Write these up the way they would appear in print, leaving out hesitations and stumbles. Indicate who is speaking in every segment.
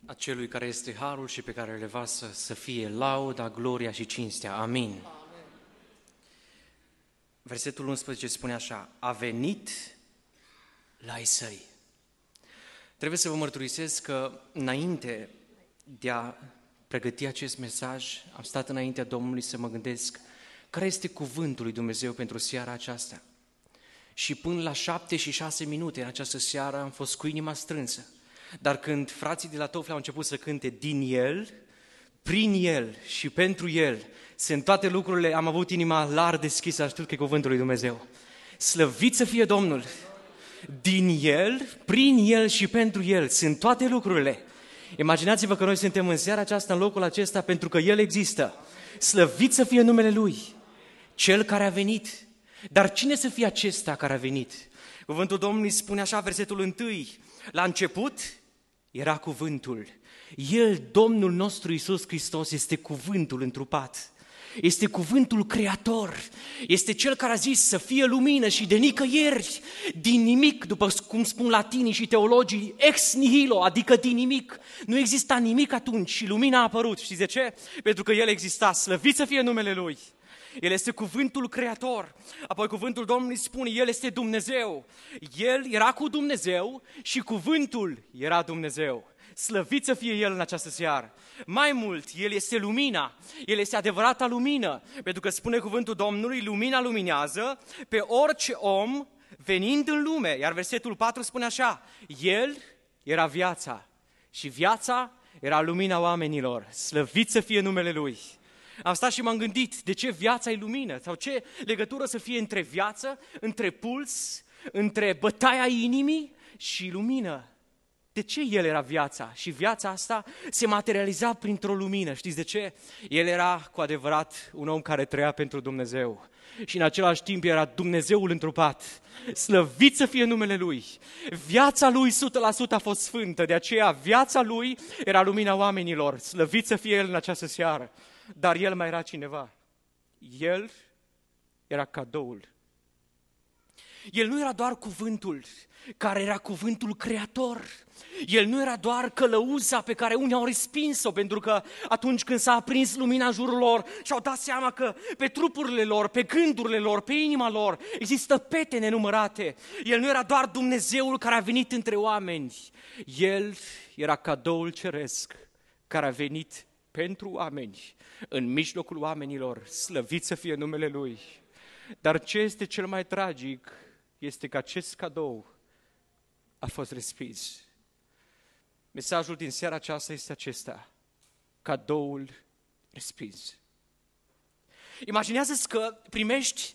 Speaker 1: Acelui care este harul și pe care le vasă să fie lauda, gloria și cinstea. Amin. Versetul 11 spune așa: a venit la ai săi. Trebuie să vă mărturisesc că înainte de a pregăti acest mesaj, am stat înaintea Domnului să mă gândesc care este cuvântul lui Dumnezeu pentru seara aceasta. Și până la 7:06 în această seară am fost cu inima strânsă. Dar când frații de la Tofle au început să cânte din El, prin El și pentru El, sunt toate lucrurile, am avut inima larg deschisă, știu că e cuvântul lui Dumnezeu. Slăvit să fie Domnul! Din El, prin El și pentru El, sunt toate lucrurile. Imaginați-vă că noi suntem în seara aceasta, în locul acesta, pentru că El există. Slăvit să fie numele Lui, Cel care a venit. Dar cine să fie acesta care a venit? Cuvântul Domnului spune așa, versetul 1: la început era cuvântul. El, Domnul nostru Iisus Hristos, este cuvântul întrupat. Este cuvântul creator. Este Cel care a zis să fie lumină și de nicăieri, din nimic, după cum spun latinii și teologii, ex nihilo, adică din nimic. Nu exista nimic atunci și lumina a apărut. Știți de ce? Pentru că El exista. Slăvit să fie numele Lui. El este cuvântul creator. Apoi cuvântul Domnului spune, El este Dumnezeu. El era cu Dumnezeu și cuvântul era Dumnezeu. Slăvit să fie El în această seară. Mai mult, El este lumina. El este adevărata lumină. Pentru că spune cuvântul Domnului, lumina luminează pe orice om venind în lume. Iar versetul 4 spune așa: El era viața și viața era lumina oamenilor. Slăvit să fie numele Lui. Am stat și m-am gândit, de ce viața e lumină? Sau ce legătură să fie între viață, între puls, între bătaia inimii și lumină? De ce El era viața? Și viața asta se materializa printr-o lumină. Știți de ce? El era cu adevărat un om care trăia pentru Dumnezeu. Și în același timp era Dumnezeul întrupat. Slăvit să fie numele Lui. Viața Lui 100% a fost sfântă, de aceea viața Lui era lumina oamenilor. Slăvit să fie El în această seară. Dar El mai era cineva. El era cadoul. El nu era doar cuvântul, care era cuvântul creator. El nu era doar călăuza pe care unii au respins-o, pentru că atunci când s-a aprins lumina în jurul lor și-au dat seama că pe trupurile lor, pe gândurile lor, pe inima lor există pete nenumărate. El nu era doar Dumnezeul care a venit între oameni. El era cadoul ceresc care a venit pentru oameni, în mijlocul oamenilor. Slăvit să fie numele Lui. Dar ce este cel mai tragic este că acest cadou a fost respins. Mesajul din seara aceasta este acesta: cadoul respins. Imaginează-ți că primești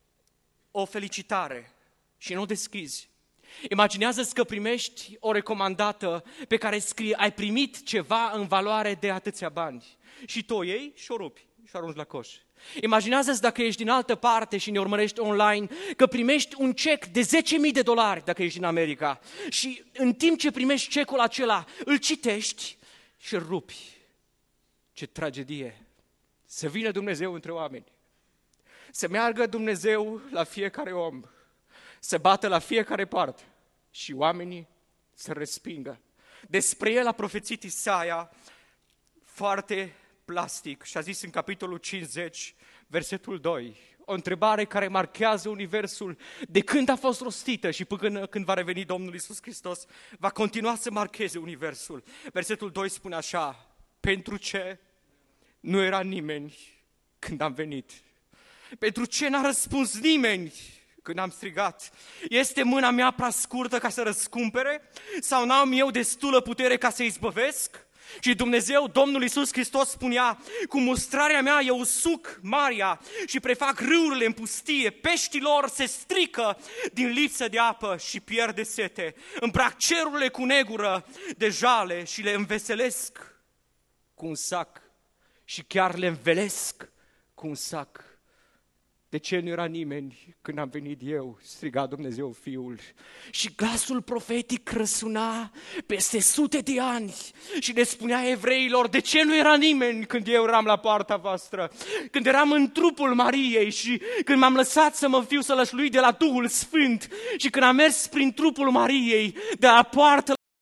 Speaker 1: o felicitare și nu o deschizi. Imaginează-ți că primești o recomandată pe care scrie: ai primit ceva în valoare de atâția bani. Și tu o iei și o rupi și o arunci la coș. Imaginează-ți dacă ești din altă parte și ne urmărești online, că primești un cec de $10.000 dacă ești din America. Și în timp ce primești cecul acela, îl citești și îl rupi. Ce tragedie! Să vină Dumnezeu între oameni. Să meargă Dumnezeu la fiecare om. Să bată la fiecare parte și oamenii să respingă. Despre El a profețit Isaia foarte plastic și a zis în capitolul 50, versetul 2, o întrebare care marchează universul de când a fost rostită și până când va reveni Domnul Iisus Hristos, va continua să marcheze universul. Versetul 2 spune așa: pentru ce nu era nimeni când am venit? Pentru ce n-a răspuns nimeni când am strigat? Este mâna mea prea scurtă ca să răscumpere? Sau n-am eu destulă putere ca să izbăvesc? Și Dumnezeu, Domnul Iisus Hristos spunea: cu mustrarea mea eu usuc marea și prefac râurile în pustie, peștilor se strică din lipsă de apă și pierde sete. Îmbrac cerurile cu negură de jale și le înveselesc cu un sac și chiar le învelesc cu un sac. De ce nu era nimeni când am venit eu? Striga Dumnezeu Fiul. Și glasul profetic răsuna peste sute de ani și le spunea evreilor: de ce nu era nimeni când eu eram la poarta voastră? Când eram în trupul Mariei și când m-am lăsat să mă fiu sălășluit de la Duhul Sfânt și când am mers prin trupul Mariei de la poartă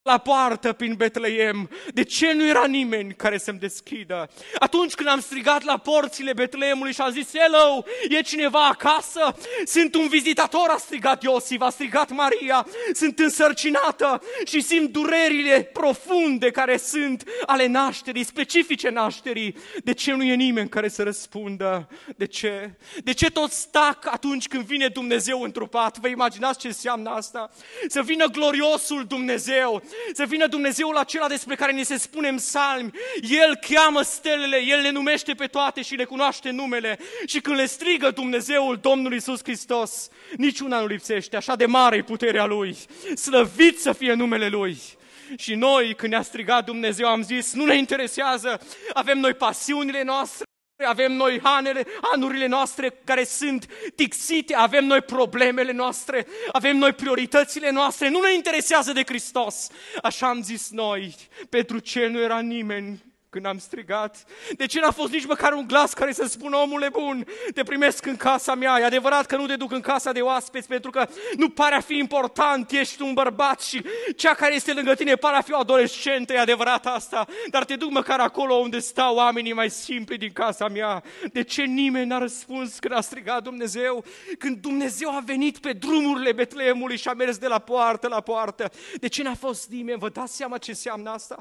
Speaker 2: la poartă prin Betleem? De ce nu era nimeni care să-mi deschidă? Atunci când am strigat la porțile Betleemului și am zis, hello, e cineva acasă? Sunt un vizitator, a strigat Iosif, a strigat Maria, sunt însărcinată și simt durerile profunde care sunt ale nașterii, specifice nașterii. De ce nu e nimeni care să răspundă? De ce? De ce tot stac atunci când vine Dumnezeu întrupat? Vă imaginați ce înseamnă asta? Să vină gloriosul Dumnezeu, să vină Dumnezeul acela despre care ni se spune în psalmi. El cheamă stelele, El le numește pe toate și le cunoaște numele. Și când le strigă Dumnezeul Domnul Iisus Hristos, niciuna nu lipsește, așa de mare e puterea Lui. Slăvit să fie numele Lui. Și noi, când ne-a strigat Dumnezeu, am zis, nu ne interesează, avem noi pasiunile noastre, avem noi hanurile noastre care sunt tixite, avem noi problemele noastre, avem noi prioritățile noastre, nu ne interesează de Hristos. Așa am zis noi, pentru ce nu era nimeni când am strigat? De ce n-a fost nici măcar un glas care să spună, omule bun, te primesc în casa mea? E adevărat că nu te duc în casa de oaspeți pentru că nu pare a fi important, ești un bărbat și cea care este lângă tine pare a fi o adolescentă, e adevărat asta, dar te duc măcar acolo unde stau oamenii mai simpli din casa mea. De ce nimeni n-a răspuns când a strigat Dumnezeu? Când Dumnezeu a venit pe drumurile Betleemului și a mers de la poartă la poartă, de ce n-a fost nimeni? Vă dați seama ce înseamnă asta?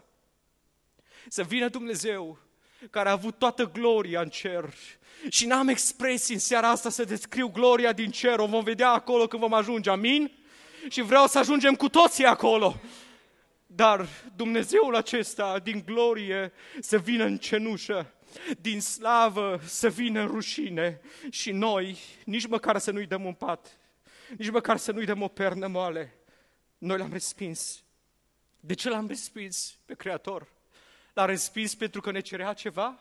Speaker 2: Să vină Dumnezeu care a avut toată gloria în cer. Și n-am expresii în seara asta să descriu gloria din cer, o vom vedea acolo când vom ajunge, amin? Și vreau să ajungem cu toții acolo. Dar Dumnezeul acesta din glorie să vină în cenușă, din slavă să vină în rușine și noi nici măcar să nu-i dăm un pat, nici măcar să nu-i dăm o pernă moale. Noi l-am respins. De ce l-am respins pe Creator? L-a respins pentru că ne cerea ceva?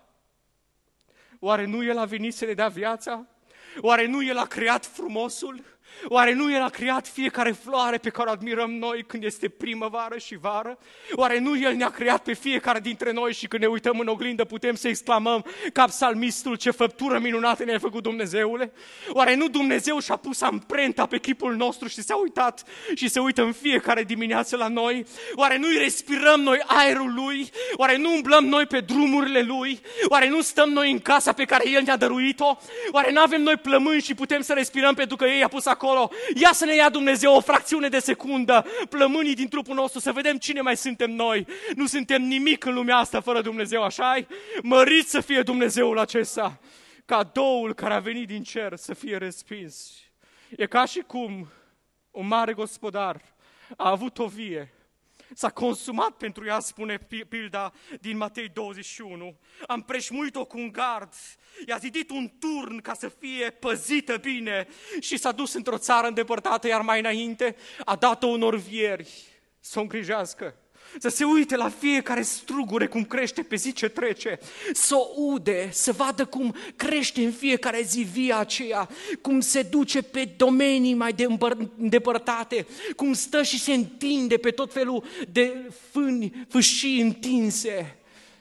Speaker 2: Oare nu El a venit să ne dea viața? Oare nu El a creat frumosul? Oare nu El a creat fiecare floare pe care o admirăm noi când este primăvară și vară? Oare nu El ne-a creat pe fiecare dintre noi și când ne uităm în oglindă putem să exclamăm ca psalmistul, ce făptură minunată ne-a făcut Dumnezeule? Oare nu Dumnezeu și-a pus amprenta pe chipul nostru și s-a uitat și se uită în fiecare dimineață la noi? Oare nu-i respirăm noi aerul Lui? Oare nu umblăm noi pe drumurile Lui? Oare nu stăm noi în casa pe care El ne-a dăruit-o? Oare nu avem noi plămâni și putem să respirăm pentru că ei a pus acolo? Ia să ne ia Dumnezeu o fracțiune de secundă, plămânii din trupul nostru, să vedem cine mai suntem noi. Nu suntem nimic în lumea asta fără Dumnezeu, așa-i? Mărit să fie Dumnezeul acesta. Cadoul care a venit din cer să fie respins. E ca și cum un mare gospodar a avut o vie. S-a consumat pentru ea, spune pilda din Matei 21. A împrejmuit-o cu un gard, i-a zidit un turn ca să fie păzită bine și s-a dus într-o țară îndepărtată, iar mai înainte a dat-o unor vieri să o îngrijească. Să se uite la fiecare strugure cum crește pe zi ce trece, să o ude, să vadă cum crește în fiecare zi via aceea, cum se duce pe domenii mai îndepărtate, cum stă și se întinde pe tot felul de fâșii întinse.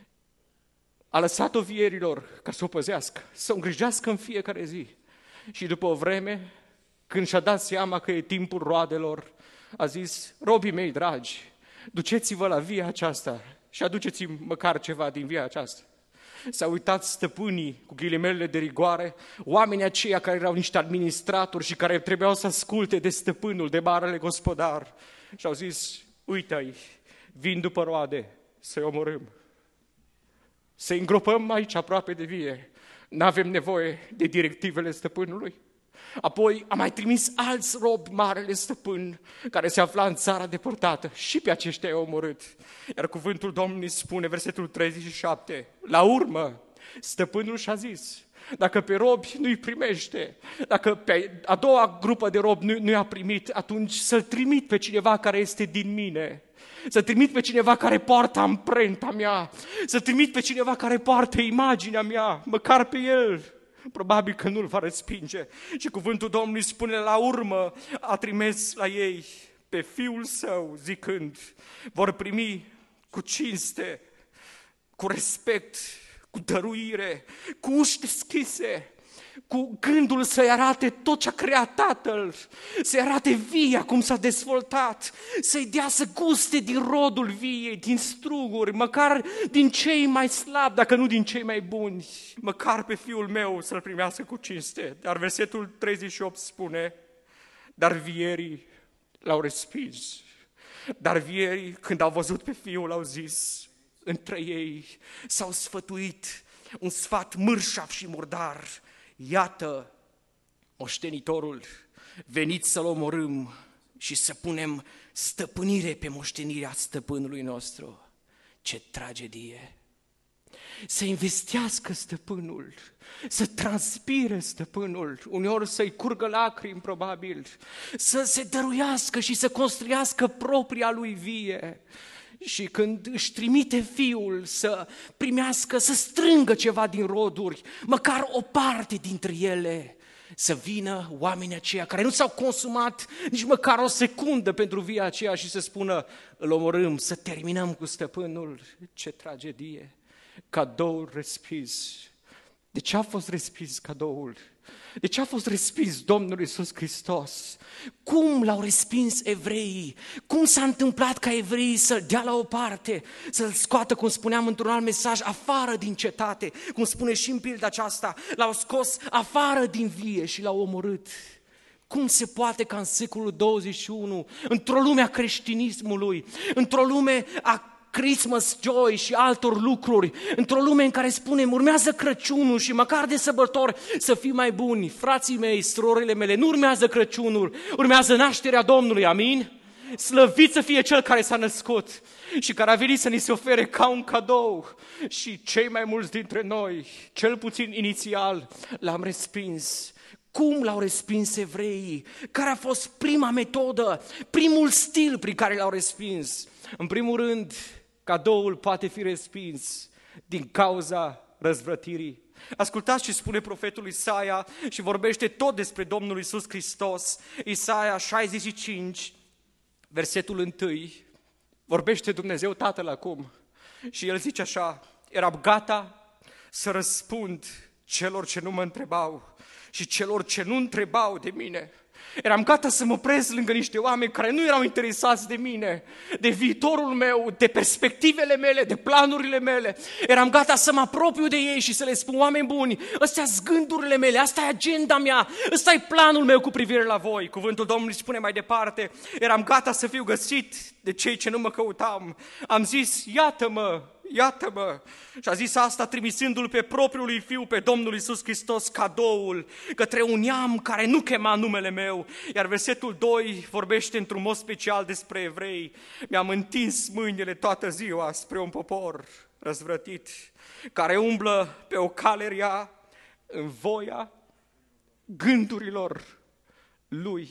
Speaker 2: A lăsat-o vierilor ca să o păzească, să o îngrijească în fiecare zi. Și după o vreme, când și-a dat seama că e timpul roadelor, a zis, robii mei dragi, duceți-vă la via aceasta și aduceți-mi măcar ceva din via aceasta. S-au uitat stăpânii cu ghilimelele de rigoare, oamenii aceia care erau niște administratori și care trebuiau să asculte de stăpânul, de marele gospodar. Și au zis, uite-i, vin după roade să-i omorâm. Să-i îngropăm aici aproape de vie. N-avem nevoie de directivele stăpânului. Apoi a mai trimis alți robi marele stăpân care se afla în țara depărtată și pe aceștia i-a omorât. Iar cuvântul Domnului spune, versetul 37, la urmă stăpânul și-a zis, dacă pe robi nu-i primește, dacă pe a doua grupă de robi nu i-a primit, atunci să-l trimit pe cineva care este din mine. Să trimit pe cineva care poartă amprenta mea, să trimit pe cineva care poartă imaginea mea, măcar pe el. Probabil că nu-l va respinge. Și cuvântul Domnului spune, la urmă a trimis la ei pe fiul său, zicând, vor primi cu cinste, cu respect, cu dăruire, cu uși deschise. cu gândul să-i arate tot ce a creat Tatăl, să-i arate via cum s-a dezvoltat, să-i dea să guste din rodul viei, din struguri, măcar din cei mai slabi, dacă nu din cei mai buni, măcar pe fiul meu să-l primească cu cinste. Dar versetul 38 spune, dar vierii l-au respins. Dar vierii, când au văzut pe fiul, au zis, între ei s-au sfătuit un sfat mârșav și murdar. Iată moștenitorul, veniți să-l omorâm și să punem stăpânire pe moștenirea stăpânului nostru. Ce tragedie! Să investească stăpânul, să transpire stăpânul, uneori să-i curgă lacrimi probabil, să se dăruiască și să construiască propria lui vie. Și când își trimite fiul să primească, să strângă ceva din roduri, măcar o parte dintre ele, să vină oamenii aceia care nu s-au consumat nici măcar o secundă pentru via aceea și să spună, îl omorâm, să terminăm cu stăpânul. Ce tragedie! Cadoul respins. De ce a fost respins cadoul? De ce a fost respins Domnul Iisus Hristos? Cum l-au respins evreii? Cum s-a întâmplat ca evreii să-l dea la o parte, să-l scoată, cum spuneam într-un alt mesaj, afară din cetate? Cum spune și în pilda aceasta, l-au scos afară din vie și l-au omorât. Cum se poate ca în secolul 21, într-o lume a creștinismului, într-o lume a Christmas joy și altor lucruri, într-o lume în care spunem urmează Crăciunul și măcar de sărbători să fim mai buni, frații mei, surorile mele, nu urmează Crăciunul, urmează nașterea Domnului, amin? Slăvit să fie Cel care s-a născut și care a venit să ni se ofere ca un cadou și cei mai mulți dintre noi, cel puțin inițial, l-am respins. Cum l-au respins evreii? Care a fost prima metodă, primul stil prin care l-au respins? În primul rând, cadoul poate fi respins din cauza răzvrătirii. Ascultați ce spune profetul Isaia și vorbește tot despre Domnul Iisus Hristos. Isaia 65, versetul 1, vorbește Dumnezeu Tatăl acum și el zice așa, eram gata să răspund celor ce nu mă întrebau și celor ce nu întrebau de mine. Eram gata să mă opresc lângă niște oameni care nu erau interesați de mine, de viitorul meu, de perspectivele mele, de planurile mele. Eram gata să mă apropiu de ei și să le spun, oameni buni, astea-s gândurile mele, asta e agenda mea, ăsta e planul meu cu privire la voi. Cuvântul Domnului spune mai departe, eram gata să fiu găsit de cei ce nu mă căutam. Am zis, iată-mă, iată-mă! Și a zis asta trimisându-l pe propriul lui Fiu, pe Domnul Iisus Hristos, cadoul către un neam care nu chema numele meu. Iar versetul 2 vorbește într-un mod special despre evrei. Mi-am întins mâinile toată ziua spre un popor răzvrătit, care umblă pe o cale rea în voia gândurilor lui.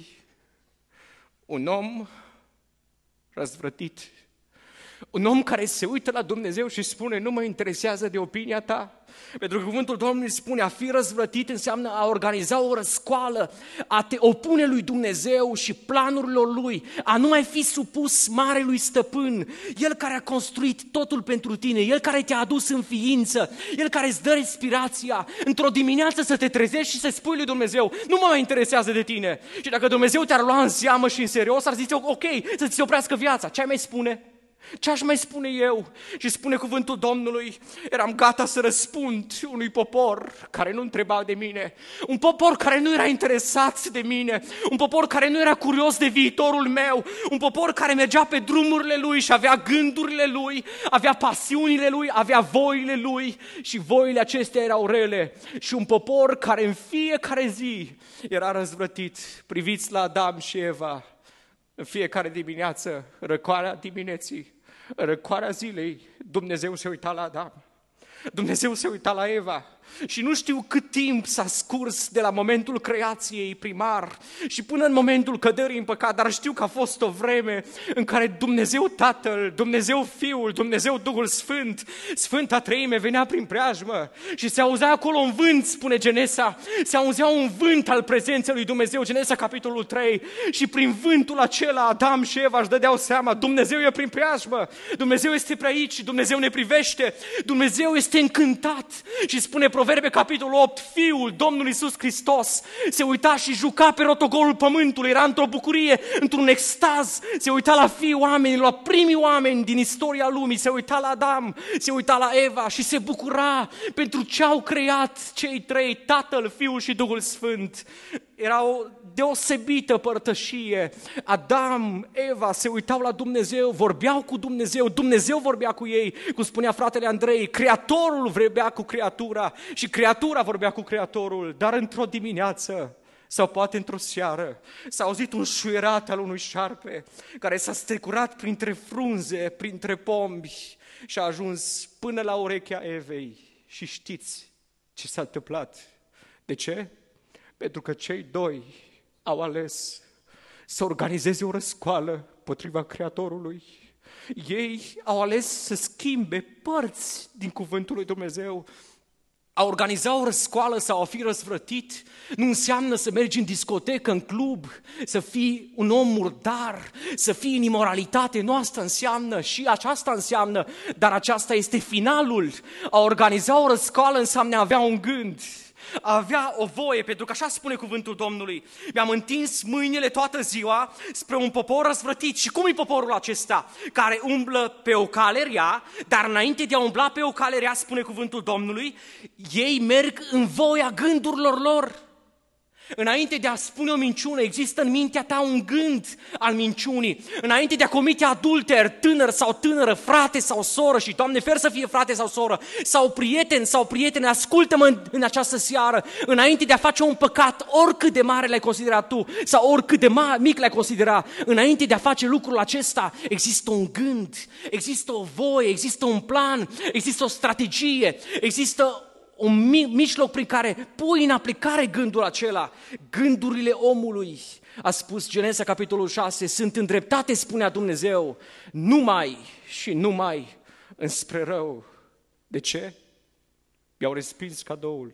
Speaker 2: Un om răzvrătit. Un om care se uită la Dumnezeu și spune, nu mă interesează de opinia ta. Pentru că cuvântul Domnului spune, a fi răzvrătit înseamnă a organiza o răscoală, a te opune lui Dumnezeu și planurilor lui, a nu mai fi supus marelui stăpân, el care a construit totul pentru tine, el care te-a adus în ființă, el care îți dă respirația, într-o dimineață să te trezești și să spui lui Dumnezeu, nu mă mai interesează de tine. Și dacă Dumnezeu te-ar lua în seamă și în serios, ar zice, ok, să ți se oprească viața, ce ai mai spune? Ce aș mai spune eu? Și spune cuvântul Domnului, eram gata să răspund unui popor care nu întreba de mine, un popor care nu era interesat de mine, un popor care nu era curios de viitorul meu, un popor care mergea pe drumurile lui și avea gândurile lui, avea pasiunile lui, avea voile lui și voile acestea erau rele și un popor care în fiecare zi era răzvrătit. Priviți la Adam și Eva. În fiecare dimineață, răcoarea dimineții, răcoarea zilei, Dumnezeu se uita la Adam, Dumnezeu se uita la Eva și nu știu cât timp s-a scurs de la momentul creației primar și până în momentul căderii în păcat, dar știu că a fost o vreme în care Dumnezeu Tatăl, Dumnezeu Fiul, Dumnezeu Duhul Sfânt, Sfânta Treime venea prin preajmă și se auzea acolo un vânt, spune Genesa, se auzea un vânt al prezenței lui Dumnezeu, Genesa capitolul 3, și prin vântul acela Adam și Eva își dădeau seama, Dumnezeu e prin preajmă, Dumnezeu este pe aici, Dumnezeu ne privește, Dumnezeu este încântat și spune Proverbe, capitolul 8, Fiul, Domnul Iisus Hristos, se uita și juca pe rotogolul pământului, era într-o bucurie, într-un extaz, se uita la fiii oamenilor, la primii oameni din istoria lumii, se uita la Adam, se uita la Eva și se bucura pentru ce au creat cei trei, Tatăl, Fiul și Duhul Sfânt. Era o deosebită părtășie. Adam, Eva se uitau la Dumnezeu, vorbeau cu Dumnezeu, Dumnezeu vorbea cu ei, cum spunea fratele Andrei, Creatorul vorbea cu creatura și creatura vorbea cu Creatorul, dar într-o dimineață sau poate într-o seară s-a auzit un șuierat al unui șarpe care s-a strecurat printre frunze, printre pomi și a ajuns până la urechea Evei. Și știți ce s-a întâmplat? De ce? Pentru că cei doi au ales să organizeze o răscoală potriva Creatorului. Ei au ales să schimbe părți din cuvântul lui Dumnezeu. A organiza o răscoală sau a fi răsvrătit nu înseamnă să mergi în discotecă, în club, să fii un om murdar, să fii în imoralitate. Nu asta înseamnă, și aceasta înseamnă, dar aceasta este finalul. A organiza o răscoală înseamnă a avea un gând, a avea o voie, pentru că așa spune cuvântul Domnului. Mi-am întins mâinile toată ziua spre un popor răsvrătit. Și cum e poporul acesta? Care umblă pe o cale rea, dar înainte de a umbla pe o cale rea, spune cuvântul Domnului, ei merg în voia gândurilor lor. Înainte de a spune o minciună, există în mintea ta un gând al minciunii. Înainte de a comite adulter, tânăr sau tânără, frate sau soră, și Doamne fer să fie frate sau soră, sau prieten sau prietene, ascultă-mă în această seară. Înainte de a face un păcat, oricât de mare l-ai considerat tu, sau oricât de mic l-ai considera, înainte de a face lucrul acesta, există un gând, există o voie, există un plan, există o strategie, există un mijloc prin care pui în aplicare gândul acela. Gândurile omului, a spus Genesa capitolul 6, sunt îndreptate, spunea Dumnezeu, numai și numai înspre rău. De ce? Mi-au respins cadoul.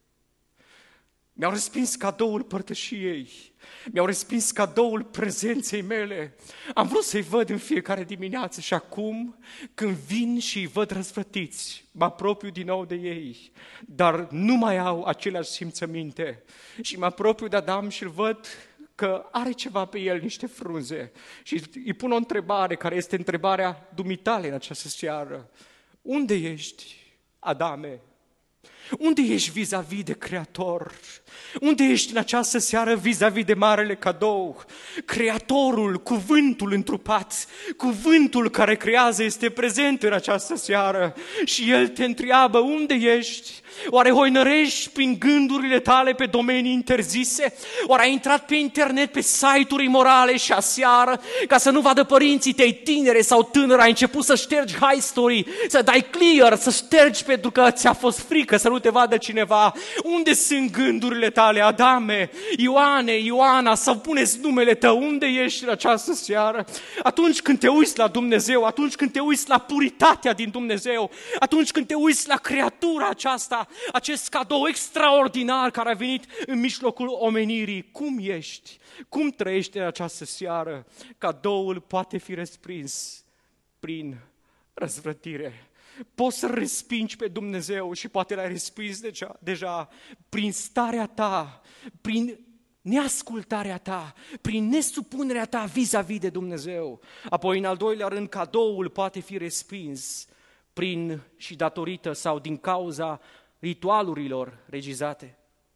Speaker 2: Mi-au respins cadoul părtășiei. Mi-au respins cadoul prezenței mele. Am vrut să-i văd în fiecare dimineață și acum, când vin și îi văd răsvrătiți, mă apropiu din nou de ei, dar nu mai au aceleași simțăminte. Și mă apropiu de Adam și îl văd că are ceva pe el, niște frunze. Și îi pun o întrebare, care este întrebarea dumitale în această seară. Unde ești, Adame? Unde ești vis-a-vis de Creator? Unde ești în această seară vis-a-vis de marele cadou? Creatorul, cuvântul întrupat, cuvântul care creează este prezent în această seară și El te întreabă, unde ești? Oare hoinărești prin gândurile tale pe domenii interzise? Oare ai intrat pe internet, pe site-uri imorale și aseară, ca să nu vadă părinții tăi tinere sau tânără, ai început să ștergi high story, să dai clear, să ștergi pentru că ți-a fost frică să nu te vadă cineva? Unde sunt gândurile tale, Adame, Ioane, Ioana, sau puneți numele tău, unde ești în această seară? Atunci când te uiți la Dumnezeu, atunci când te uiți la puritatea din Dumnezeu, atunci când te uiți la creatura aceasta, acest cadou extraordinar care a venit în mijlocul omenirii, cum ești? Cum trăiești în această seară? Cadoul poate fi respins prin răzvrătire. Poți să respingi pe Dumnezeu și poate l-ai respins deja prin starea ta, prin neascultarea ta, prin nesupunerea ta vis-a-vis de Dumnezeu. Apoi, în al doilea rând, cadoul poate fi respins prin și datorită sau din cauza ritualurilor regizate.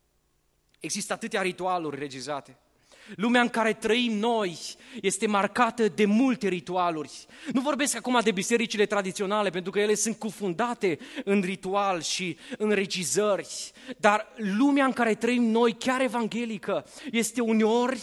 Speaker 2: Există atâtea ritualuri regizate. Lumea în care trăim noi este marcată de multe ritualuri. Nu vorbesc acum de bisericile tradiționale, pentru că ele sunt cufundate în ritual și în regizări. Dar lumea în care trăim noi, chiar evanghelică, este uneori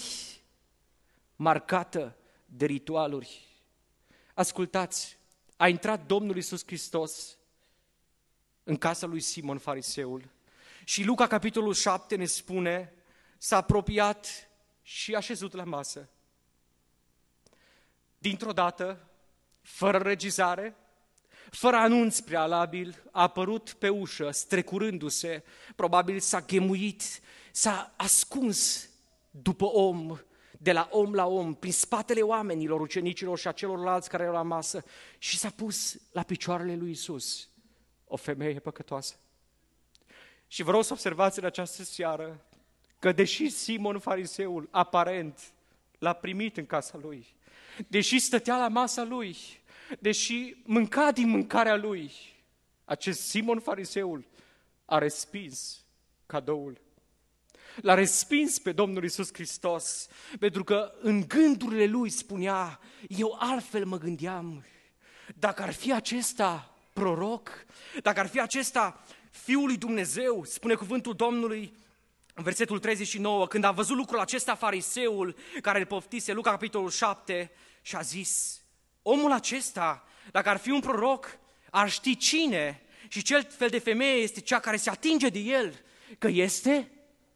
Speaker 2: marcată de ritualuri. Ascultați, a intrat Domnul Iisus Hristos în casa lui Simon Fariseul și Luca capitolul 7 ne spune, s-a apropiat și a șezut la masă. Dintr-o dată, fără regizare, fără anunț prealabil, a apărut pe ușă, strecurându-se, probabil s-a ghemuit, s-a ascuns după om, de la om la om, prin spatele oamenilor, ucenicilor și a celorlalți care erau la masă și s-a pus la picioarele lui Iisus, o femeie păcătoasă. Și vă rog să observați în această seară că deși Simon fariseul aparent l-a primit în casa lui, deși stătea la masa lui, deși mânca din mâncarea lui, acest Simon fariseul a respins cadoul. L-a respins pe Domnul Iisus Hristos, pentru că în gândurile lui spunea, eu altfel mă gândeam, dacă ar fi acesta proroc, dacă ar fi acesta Fiul lui Dumnezeu, spune cuvântul Domnului, în versetul 39, când a văzut lucrul acesta fariseul care îl poftise, Luca capitolul 7, și a zis, omul acesta, dacă ar fi un proroc, ar ști cine și ce fel de femeie este cea care se atinge de el, că este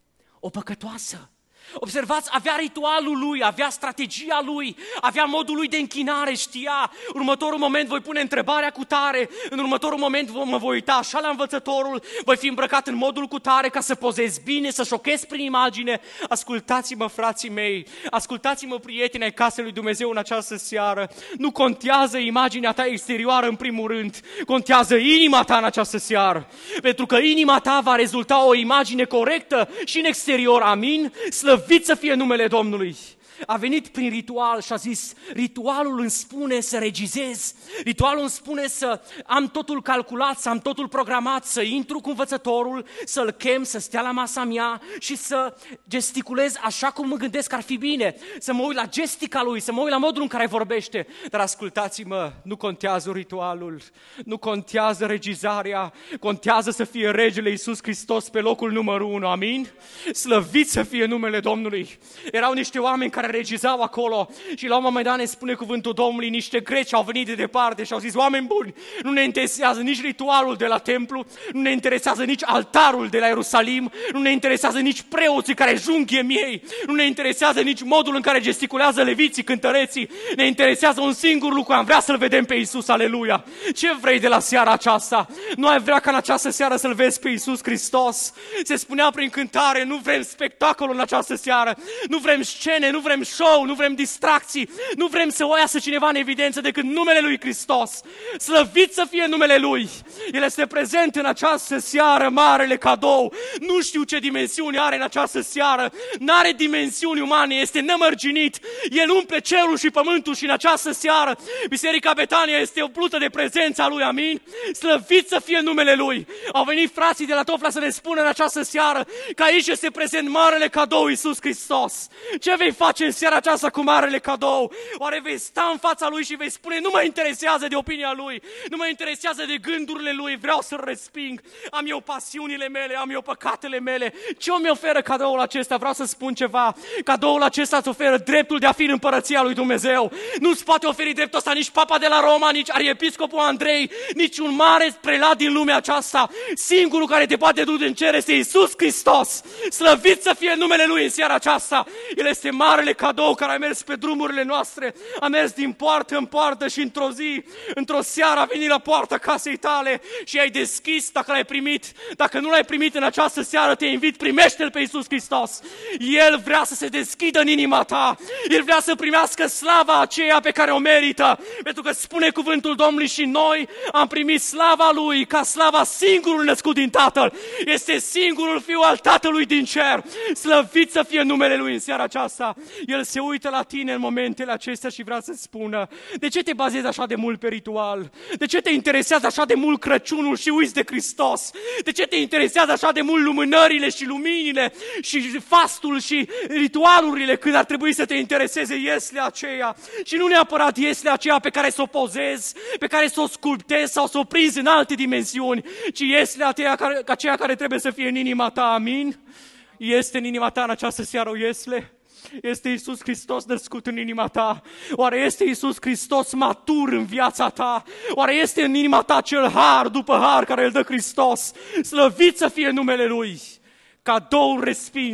Speaker 2: o păcătoasă. Observați, avea ritualul lui, avea strategia lui, avea modul lui de închinare, știa, următorul moment voi pune întrebarea cu tare, în următorul moment mă voi uita așa la învățătorul, voi fi îmbrăcat în modul cu tare ca să pozez bine, să șochez prin imagine. Ascultați-mă, frații mei, ascultați-mă, prieteni ai casei lui Dumnezeu în această seară, nu contează imaginea ta exterioară în primul rând, contează inima ta în această seară, pentru că inima ta va rezulta o imagine corectă și în exterior, amin? Slăvit să fie numele Domnului! A venit prin ritual și a zis, ritualul îmi spune să regizez, ritualul îmi spune să am totul calculat, să am totul programat, să intru cu învățătorul, să-l chem, să stea la masa mea și să gesticulez așa cum mă gândesc că ar fi bine, să mă uit la gestica lui, să mă uit la modul în care vorbește. Dar ascultați-mă, nu contează ritualul, nu contează regizarea, contează să fie regele Iisus Hristos pe locul numărul 1, amin? Slăvit să fie numele Domnului! Erau niște oameni care regizau acolo și la un moment dat ne spune cuvântul Domnului, niște greci au venit de departe și au zis, oameni buni, nu ne interesează nici ritualul de la templu, nu ne interesează nici altarul de la Ierusalim, nu ne interesează nici preoții care junghie miei, nu ne interesează nici modul în care gesticulează leviții, cântăreții, ne interesează un singur lucru, am vrea să-L vedem pe Iisus, aleluia! Ce vrei de la seara aceasta? Nu ai vrea ca în această seară să-L vezi pe Iisus Hristos? Se spunea prin cântare, nu vrem spectacol în această seară, nu vrem scene, nu vrem show, nu vrem distracții, nu vrem să o iasă cineva în evidență decât numele lui Hristos. Slăvit să fie numele Lui! El este prezent în această seară, marele cadou. Nu știu ce dimensiuni are în această seară, n-are dimensiuni umane, este nemărginit. El umple cerul și pământul și în această seară Biserica Betania este umplută de prezența Lui, amin? Slăvit să fie numele Lui! Au venit frații de la Tofla să ne spună în această seară că aici este prezent marele cadou Iisus Hristos. Ce vei face în seara aceasta cu marele cadou? Oare vei sta în fața Lui și vei spune, nu mă interesează de opinia Lui, nu mă interesează de gândurile Lui, vreau să-L resping, am eu pasiunile mele, am eu păcatele mele. Ce îmi oferă cadoul acesta? Vreau să spun ceva, cadoul acesta îți oferă dreptul de a fi în împărăția lui Dumnezeu. Nu-ți poate oferi dreptul ăsta nici Papa de la Roma, nici Arhiepiscopul Andrei, nici un mare prelat din lumea aceasta. Singurul care te poate duce în cer este Iisus Hristos. Slăvit să fie numele Lui în seara aceasta. El este marele cadou care a mers pe drumurile noastre, a mers din poartă în poartă și într-o zi, într-o seară a venit la poarta casei tale și ai deschis dacă l-ai primit. Dacă nu l-ai primit în această seară, te invit, primește-L pe Iisus Hristos. El vrea să se deschidă în inima ta, El vrea să primească slava aceea pe care o merită, pentru că spune cuvântul Domnului și noi am primit slava Lui ca slava singurului născut din Tatăl. Este singurul Fiu al Tatălui din cer. Slăvit să fie numele Lui în seara aceasta. El se uită la tine în momentele acestea și vrea să-ți spună, de ce te bazezi așa de mult pe ritual? De ce te interesează așa de mult Crăciunul și uiți de Hristos? De ce te interesează așa de mult lumânările și luminile și fastul și ritualurile când ar trebui să te intereseze ieslea aceea? Și nu neapărat ieslea aceea pe care să o pozezi, pe care să o sculptezi sau să o prinzi în alte dimensiuni, ci ieslea aceea care trebuie să fie în inima ta, amin? Este în inima ta în această seară o iesle? Este Iisus Hristos născut în inima ta? Oare este Iisus Hristos matur în viața ta? Oare este în inima ta cel har după har care îl dă Hristos? Slăvit să fie numele Lui! Cadoul respins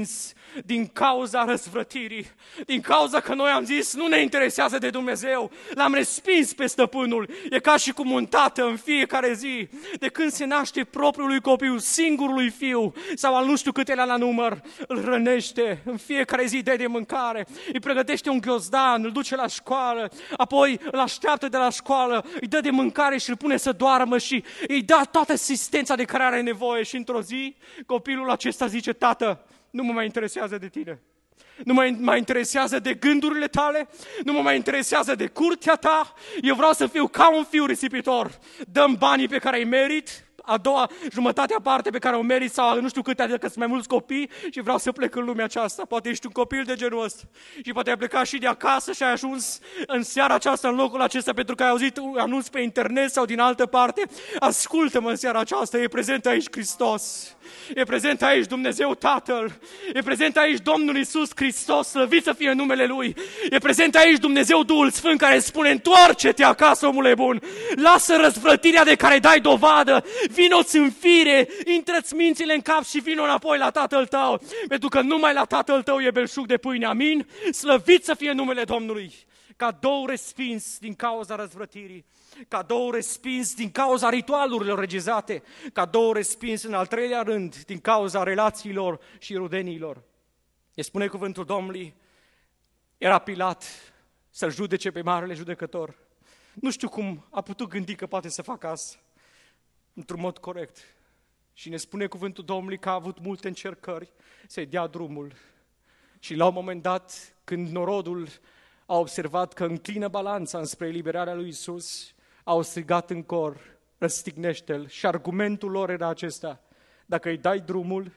Speaker 2: din cauza răzvrătirii, din cauza că noi am zis nu ne interesează de Dumnezeu, l-am respins pe stăpânul. E ca și cum un tată în fiecare zi, de când se naște propriului copil, singurului fiu, sau al nu știu câtelea la număr, îl rănește, în fiecare zi de mâncare, îi pregătește un ghiozdan, îl duce la școală, apoi îl așteaptă de la școală, îi dă de mâncare și îl pune să doarmă și îi dă toată asistența de care are nevoie și într-o zi copilul acesta zice: tată, nu mă mai interesează de tine, nu mă mai interesează de gândurile tale, nu mă mai interesează de curtea ta, eu vreau să fiu ca un fiu risipitor, dă-mi banii pe care îi merit, a doua jumătate a parte pe care o merit sau nu știu câte, adică sunt mai mulți copii și vreau să plec în lumea aceasta. Poate ești un copil de genul ăsta și poate ai plecat și de acasă și ai ajuns în seara aceasta, în locul acesta, pentru că ai auzit un anunț pe internet sau din altă parte. Ascultă-mă în seara aceasta, e prezent aici Hristos, e prezent aici Dumnezeu Tatăl, e prezent aici Domnul Iisus Hristos, slăvit să fie numele Lui, e prezent aici Dumnezeu Duhul Sfânt care spune: întoarce-te acasă, omule bun, lasă răzvrătirea de care dai dovadă, vino-ți în fire, intră-ți mințile în cap și vino înapoi la Tatăl tău, pentru că numai la Tatăl tău e belșug de pâine, amin? Slăvit să fie numele Domnului. Cadou respins din cauza răzvrătirii, cadou respins din cauza ritualurilor regizate, cadou respins în al treilea rând din cauza relațiilor și rudeniilor. Ne spune cuvântul Domnului, era Pilat să-l judece pe marele judecător. Nu știu cum a putut gândi că poate să facă asta într-un mod corect. Și ne spune cuvântul Domnului că a avut multe încercări să-i dea drumul. Și la un moment dat, când norodul a observat că înclină balanța înspre eliberarea lui Iisus, au strigat în cor: răstignește-l. Și argumentul lor era acesta: dacă îi dai drumul,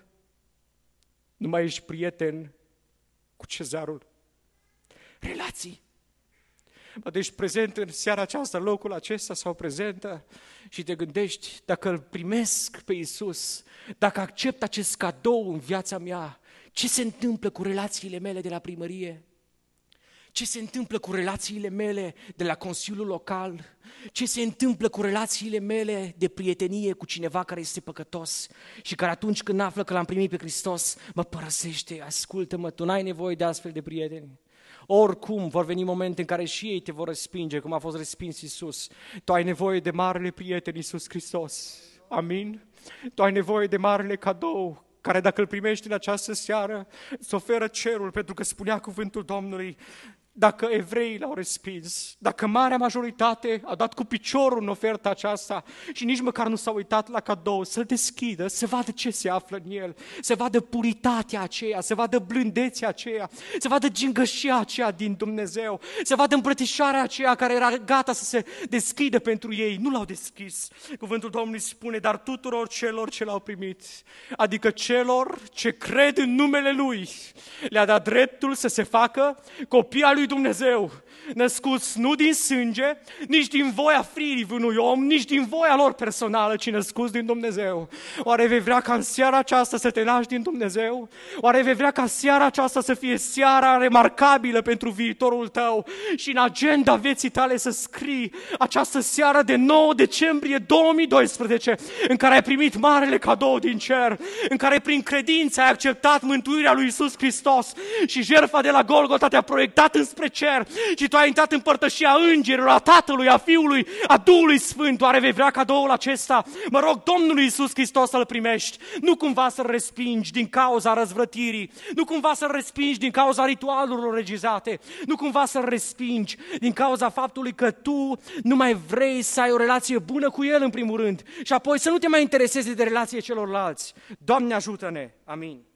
Speaker 2: nu mai ești prieten cu cezarul. Relații. Poate ești prezent în seara aceasta, în locul acesta sau prezentă și te gândești: dacă îl primesc pe Iisus, dacă accept acest cadou în viața mea, ce se întâmplă cu relațiile mele de la primărie? Ce se întâmplă cu relațiile mele de la Consiliul Local? Ce se întâmplă cu relațiile mele de prietenie cu cineva care este păcătos și care atunci când află că l-am primit pe Hristos mă părăsește? Ascultă-mă, tu n-ai nevoie de astfel de prieteni. Oricum vor veni momente în care și ei te vor respinge, cum a fost respins Iisus. Tu ai nevoie de marele prieten Iisus Hristos. Amin? Tu ai nevoie de marele cadou, care dacă îl primești în această seară, îți oferă cerul, pentru că spunea cuvântul Domnului: dacă evreii l-au respins, dacă marea majoritate a dat cu piciorul în oferta aceasta și nici măcar nu s-a uitat la cadou, să-l deschidă, să vadă ce se află în el, să vadă puritatea aceea, să vadă blândețea aceea, să vadă gingășia aceea din Dumnezeu, să vadă îmbrățișarea aceea care era gata să se deschidă pentru ei. Nu l-au deschis. Cuvântul Domnului spune: dar tuturor celor ce l-au primit, adică celor ce cred în numele Lui, le-a dat dreptul să se facă copii al lui Dumnezeu, născuți nu din sânge, nici din voia firii unui om, nici din voia lor personală, ci născuți din Dumnezeu. Oare vei vrea ca în seara aceasta să te naști din Dumnezeu? Oare vei vrea ca seara aceasta să fie seara remarcabilă pentru viitorul tău și în agenda vieții tale să scrii această seară de 9 decembrie 2012, în care ai primit marele cadou din cer, în care prin credință ai acceptat mântuirea lui Iisus Hristos și jertfa de la Golgota te-a proiectat înspre cer și tu ai intrat în părtășia îngerilor, a Tatălui, a Fiului, a Duhului Sfânt. Oare vei vrea cadoul acesta? Mă rog Domnului Iisus Hristos să-L primești, nu cumva să-L respingi din cauza răzvrătirii, nu cumva să-L respingi din cauza ritualurilor regizate, nu cumva să-L respingi din cauza faptului că tu nu mai vrei să ai o relație bună cu El în primul rând și apoi să nu te mai interesezi de relație celorlalți. Doamne ajută-ne! Amin.